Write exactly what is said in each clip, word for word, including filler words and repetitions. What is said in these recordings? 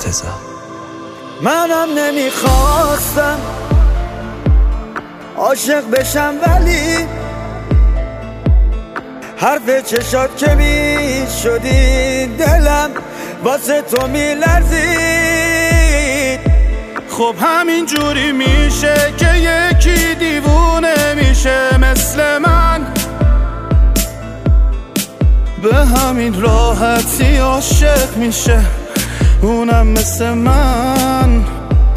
مرتضی. منم نمیخواستم عاشق بشم، ولی حرف چشات که می شدی دلم واسه تو می لرزید. خب همین جوری میشه که یکی دیوونه میشه مثل من، به همین راحتی عاشق میشه اونم مثل من.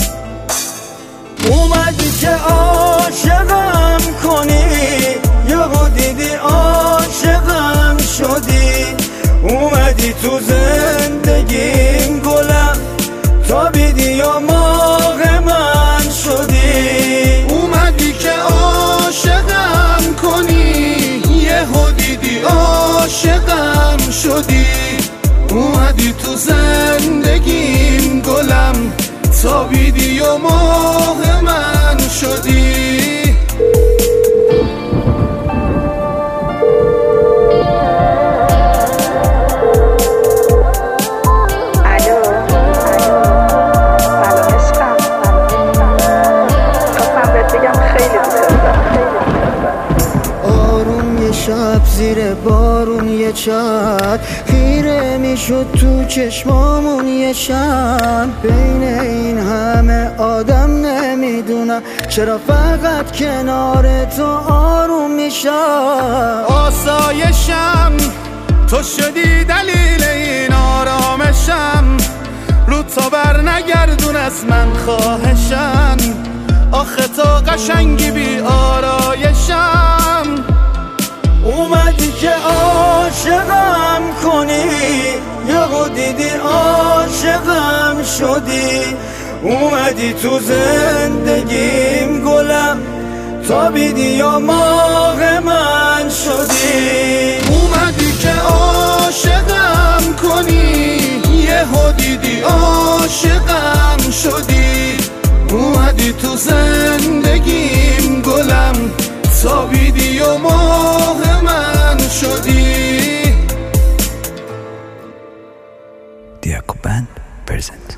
اومدی که عاشقم کنی، یهو دیدی عاشقم شدی. اومدی تو زندگیم گلم، تابیدی و ماه من شدی. اومدی که عاشقم کنی، یهو دیدی عاشقم شدی. اومدی تو زندگیم گلم، تابیدی و ماه من شدی. شب زیر بارون یه چت خیره میشد تو چشمامون یه شب. بین این همه آدم نمیدونم چرا فقط کنار تو آروم میشم. آسایشم تو شدی دلیل این آرامشم، رو تا بر نگردون از من خواهشم. آخه تو قشنگی بی آرایشم. اومدی که عاشقم کنی، یهو دیدی عاشقم شدی. اومدی تو زندگیم گلم، تابیدی و ماه من شدی. اومدی که عاشقم کنی، یهو دیدی عاشقم شدی. اومدی تو زندگیم گلم، تابیدی و ماه من شدی. Diaco Band present.